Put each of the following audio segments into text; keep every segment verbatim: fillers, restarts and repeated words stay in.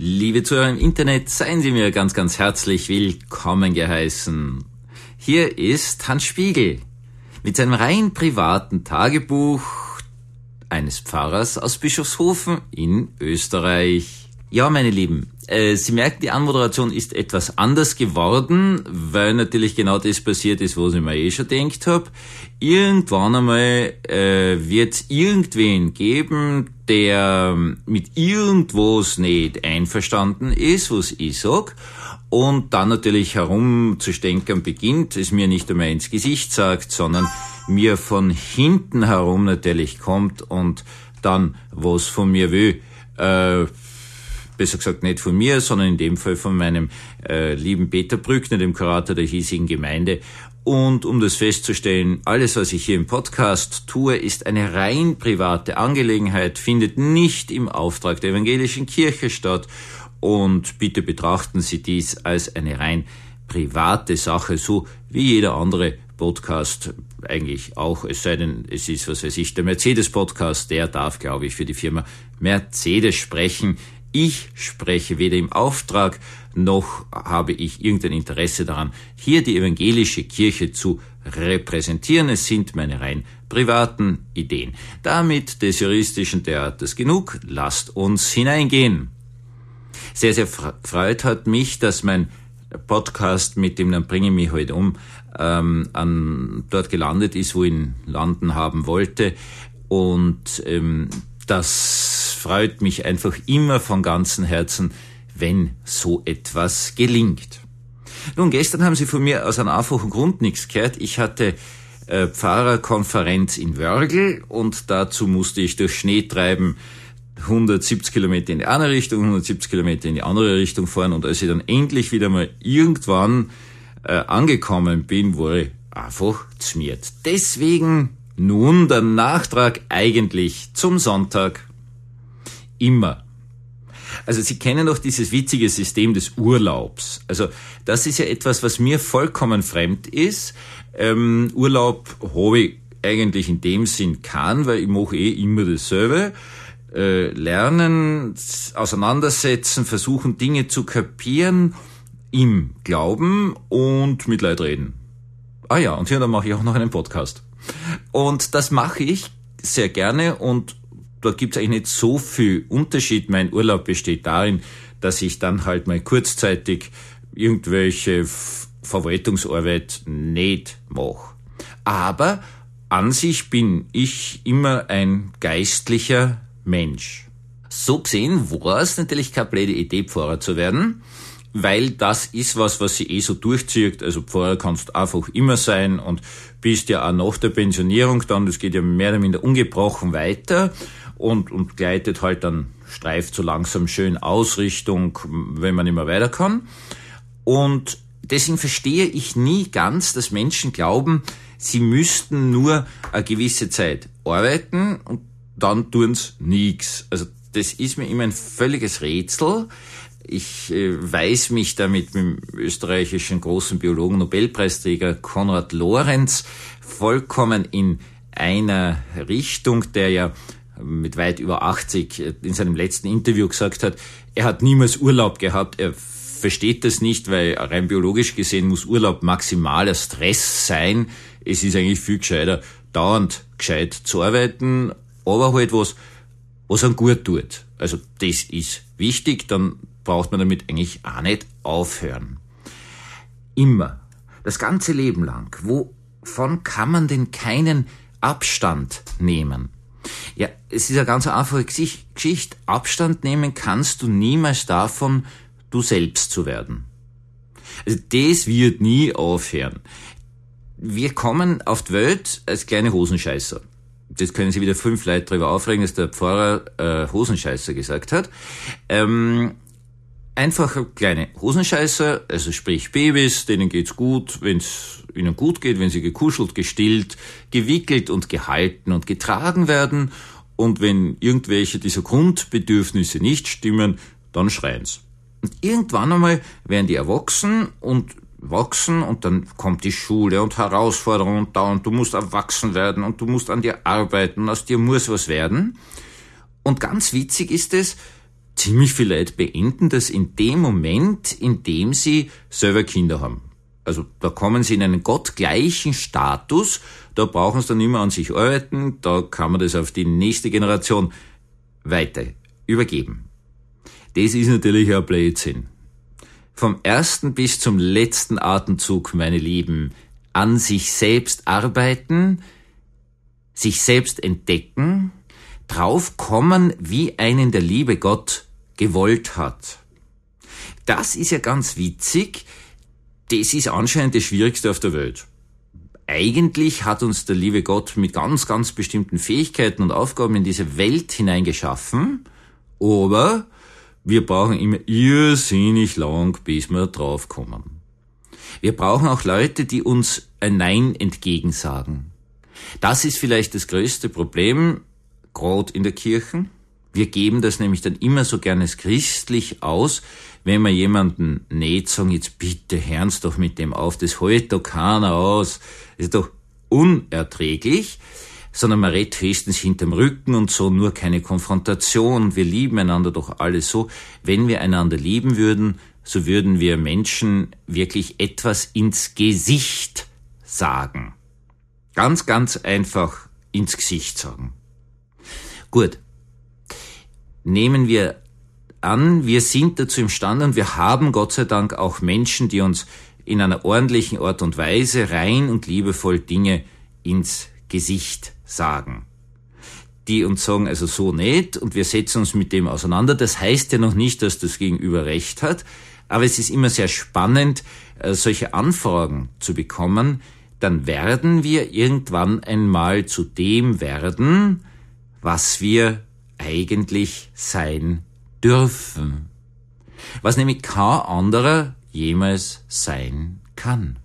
Liebe Zuhörer im Internet, seien Sie mir ganz, ganz herzlich willkommen geheißen. Hier ist Hans Spiegel mit seinem rein privaten Tagebuch eines Pfarrers aus Bischofshofen in Österreich. Ja, meine Lieben, äh, Sie merken, die Anmoderation ist etwas anders geworden, weil natürlich genau das passiert ist, was ich mir eh schon gedacht habe. Irgendwann einmal äh, wird es irgendwen geben, der mit irgendwas nicht einverstanden ist, was ich sag, und dann natürlich herumzustänkern beginnt, es mir nicht einmal ins Gesicht sagt, sondern mir von hinten herum natürlich kommt und dann was von mir will, äh, besser gesagt nicht von mir, sondern in dem Fall von meinem äh, lieben Peter Brückner, dem Kurator der hiesigen Gemeinde. Und um das festzustellen, alles, was ich hier im Podcast tue, ist eine rein private Angelegenheit, findet nicht im Auftrag der evangelischen Kirche statt. Und bitte betrachten Sie dies als eine rein private Sache, so wie jeder andere Podcast eigentlich auch, es sei denn, es ist, was weiß ich, der Mercedes-Podcast, der darf, glaube ich, für die Firma Mercedes sprechen. Ich spreche weder im Auftrag, noch habe ich irgendein Interesse daran, hier die evangelische Kirche zu repräsentieren. Es sind meine rein privaten Ideen. Damit des juristischen Theaters genug, lasst uns hineingehen. Sehr, sehr freut hat mich, dass mein Podcast mit dem Dann bringe ich mich heute um, ähm, an dort gelandet ist, wo ich ihn landen haben wollte. Und ähm, das freut mich einfach immer von ganzem Herzen, wenn so etwas gelingt. Nun, gestern haben Sie von mir aus einem einfachen Grund nichts gehört. Ich hatte äh, Pfarrerkonferenz in Wörgl und dazu musste ich durch Schneetreiben hundertsiebzig Kilometer in die eine Richtung, hundertsiebzig Kilometer in die andere Richtung fahren, und als ich dann endlich wieder mal irgendwann äh, angekommen bin, wurde ich einfach zmiert. Deswegen nun der Nachtrag eigentlich zum Sonntag. Immer. Also Sie kennen doch dieses witzige System des Urlaubs. Also das ist ja etwas, was mir vollkommen fremd ist. Ähm, Urlaub habe ich eigentlich in dem Sinn kann, weil ich mache eh immer dasselbe. Äh, lernen, auseinandersetzen, versuchen Dinge zu kapieren, im Glauben und mit Leid reden. Ah ja, und hier dann mache ich auch noch einen Podcast. Und das mache ich sehr gerne, und dort gibt es eigentlich nicht so viel Unterschied. Mein Urlaub besteht darin, dass ich dann halt mal kurzzeitig irgendwelche F- Verwaltungsarbeit nicht mache. Aber an sich bin ich immer ein geistlicher Mensch. So gesehen war es natürlich keine blöde Idee, Pfarrer zu werden, weil das ist was, was sich eh so durchzieht. Also Pfarrer kannst einfach immer sein und bist ja auch nach der Pensionierung dann, das geht ja mehr oder minder ungebrochen weiter und, und gleitet halt dann, streift so langsam schön aus Richtung, wenn man immer weiter kann. Und deswegen verstehe ich nie ganz, dass Menschen glauben, sie müssten nur eine gewisse Zeit arbeiten und dann tun's nix. Also das ist mir immer ein völliges Rätsel. Ich äh, weiß mich damit mit dem österreichischen großen Biologen Nobelpreisträger Konrad Lorenz vollkommen in einer Richtung, der ja mit weit über achtzig in seinem letzten Interview gesagt hat, er hat niemals Urlaub gehabt, er versteht das nicht, weil rein biologisch gesehen muss Urlaub maximaler Stress sein. Es ist eigentlich viel gescheiter, dauernd gescheit zu arbeiten, aber halt was, was einem gut tut. Also das ist wichtig, dann braucht man damit eigentlich auch nicht aufhören. Immer, das ganze Leben lang, wovon kann man denn keinen Abstand nehmen? Ja, es ist eine ganz einfache Geschichte. Abstand nehmen kannst du niemals davon, du selbst zu werden. Also das wird nie aufhören. Wir kommen auf die Welt als kleine Hosenscheißer. Das können Sie wieder fünf Leute darüber aufregen, dass der Pfarrer äh, Hosenscheißer gesagt hat. Ähm, einfache kleine Hosenscheißer, also sprich Babys, denen geht's gut, wenn's ihnen gut geht, wenn sie gekuschelt, gestillt, gewickelt und gehalten und getragen werden. Und wenn irgendwelche dieser Grundbedürfnisse nicht stimmen, dann schreien's. Und irgendwann einmal werden die erwachsen und wachsen, und dann kommt die Schule und Herausforderungen und da, und du musst erwachsen werden und du musst an dir arbeiten, aus dir muss was werden. Und ganz witzig ist es, ziemlich viele Leute beenden das in dem Moment, in dem sie selber Kinder haben. Also da kommen sie in einen gottgleichen Status, da brauchen sie dann nicht mehr an sich arbeiten, da kann man das auf die nächste Generation weiter übergeben. Das ist natürlich ein Blödsinn. Vom ersten bis zum letzten Atemzug, meine Lieben, an sich selbst arbeiten, sich selbst entdecken, draufkommen, wie einen der liebe Gott gewollt hat. Das ist ja ganz witzig, das ist anscheinend das Schwierigste auf der Welt. Eigentlich hat uns der liebe Gott mit ganz, ganz bestimmten Fähigkeiten und Aufgaben in diese Welt hineingeschaffen, aber wir brauchen immer irrsinnig lang, bis wir draufkommen. Wir brauchen auch Leute, die uns ein Nein entgegensagen. Das ist vielleicht das größte Problem, gerade in der Kirche. Wir geben das nämlich dann immer so gerne christlich aus, wenn wir jemanden nicht sagen, jetzt bitte hören's doch mit dem auf, das hält doch keiner aus, das ist doch unerträglich, sondern man redet höchstens hinterm Rücken und so, nur keine Konfrontation. Wir lieben einander doch alle so. Wenn wir einander lieben würden, so würden wir Menschen wirklich etwas ins Gesicht sagen. Ganz, ganz einfach ins Gesicht sagen. Gut. Nehmen wir an, wir sind dazu imstande und wir haben Gott sei Dank auch Menschen, die uns in einer ordentlichen Art und Weise rein und liebevoll Dinge ins Gesicht sagen. Die uns sagen, also so nicht, und wir setzen uns mit dem auseinander. Das heißt ja noch nicht, dass das Gegenüber recht hat, aber es ist immer sehr spannend, solche Anfragen zu bekommen. Dann werden wir irgendwann einmal zu dem werden, was wir eigentlich sein dürfen. Was nämlich kein anderer jemals sein kann.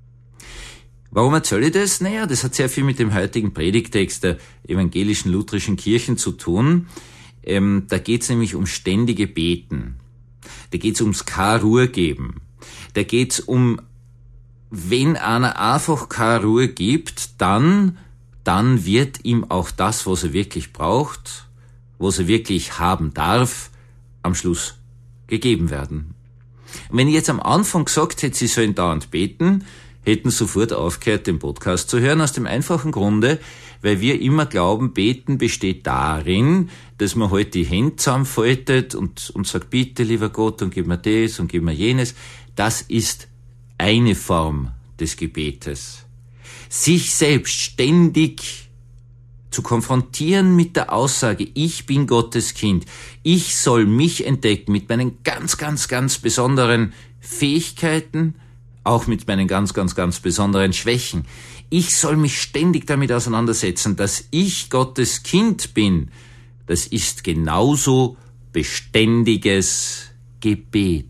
Warum erzähle ich das? Naja, das hat sehr viel mit dem heutigen Predigtext der evangelischen lutherischen Kirchen zu tun. Ähm, da geht es nämlich um ständige Beten. Da geht es ums keine Ruhe geben. Da geht es um, wenn einer einfach keine Ruhe gibt, dann, dann wird ihm auch das, was er wirklich braucht, was er wirklich haben darf, am Schluss gegeben werden. Und wenn ich jetzt am Anfang gesagt hätte, sie sollen dauernd beten, hätten sofort aufgehört, den Podcast zu hören, aus dem einfachen Grunde, weil wir immer glauben, beten besteht darin, dass man halt die Hände zusammenfaltet und, und sagt, bitte, lieber Gott, und gib mir das und gib mir jenes. Das ist eine Form des Gebetes. Sich selbst ständig zu konfrontieren mit der Aussage, ich bin Gottes Kind, ich soll mich entdecken mit meinen ganz, ganz, ganz besonderen Fähigkeiten, auch mit meinen ganz, ganz, ganz besonderen Schwächen. Ich soll mich ständig damit auseinandersetzen, dass ich Gottes Kind bin. Das ist genauso beständiges Gebet.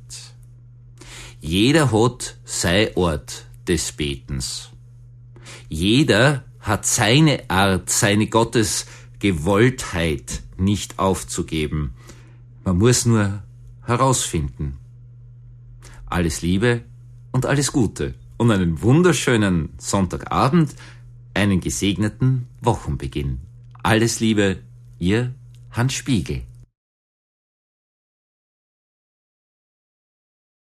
Jeder hat sein Ort des Betens. Jeder hat seine Art, seine Gottesgewolltheit nicht aufzugeben. Man muss nur herausfinden. Alles Liebe und alles Gute und einen wunderschönen Sonntagabend, einen gesegneten Wochenbeginn. Alles Liebe, Ihr Hans Spiegel.